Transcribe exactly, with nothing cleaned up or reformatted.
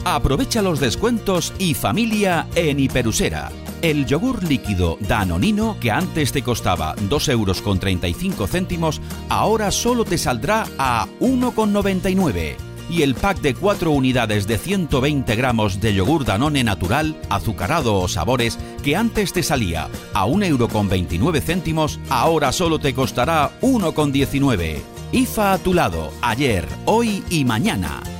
Aprovecha los descuentos y familia en Hiperusera. El yogur líquido Danonino, que antes te costaba dos euros con treinta y cinco céntimos, ahora solo te saldrá a uno con noventa y nueve. Y el pack de cuatro unidades de ciento veinte gramos de yogur Danone natural, azucarado o sabores, que antes te salía a un euro con veintinueve céntimos, ahora solo te costará uno con diecinueve. I F A a tu lado, ayer, hoy y mañana.